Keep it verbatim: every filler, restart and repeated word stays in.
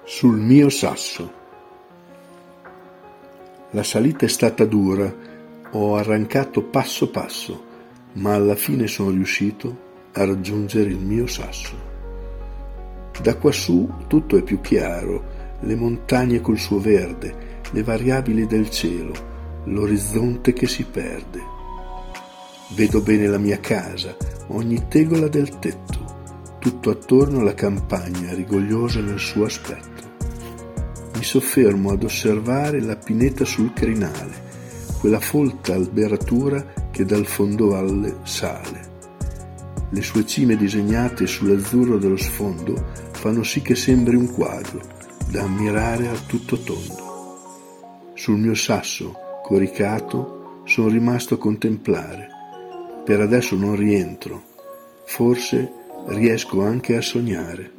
Sul mio sasso. La salita è stata dura, ho arrancato passo passo, ma alla fine sono riuscito a raggiungere il mio sasso. Da quassù tutto è più chiaro, le montagne col suo verde, le variabili del cielo, l'orizzonte che si perde. Vedo bene la mia casa, ogni tegola del tetto, tutto attorno alla campagna rigogliosa nel suo aspetto. Mi soffermo ad osservare la pineta sul crinale, quella folta alberatura che dal fondovalle sale. Le sue cime disegnate sull'azzurro dello sfondo fanno sì che sembri un quadro da ammirare a tutto tondo. Sul mio sasso coricato sono rimasto a contemplare. Per adesso non rientro, forse riesco anche a sognare.